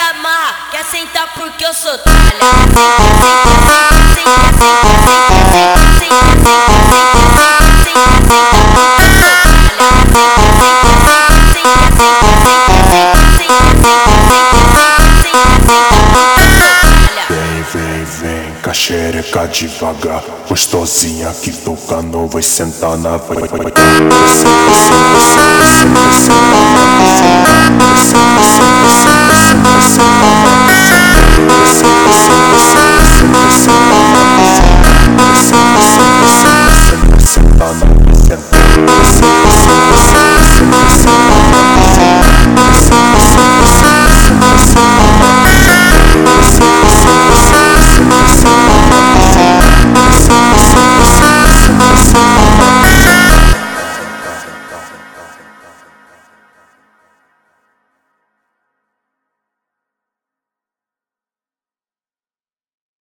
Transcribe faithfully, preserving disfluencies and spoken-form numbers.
amarra, quer sentar porque eu sou talha. Vem, vem, vem, caxereca devagar. Gostosinha que tocando, vai sentar na vai, vai, vai. Desce, desce, desce, desce, desce.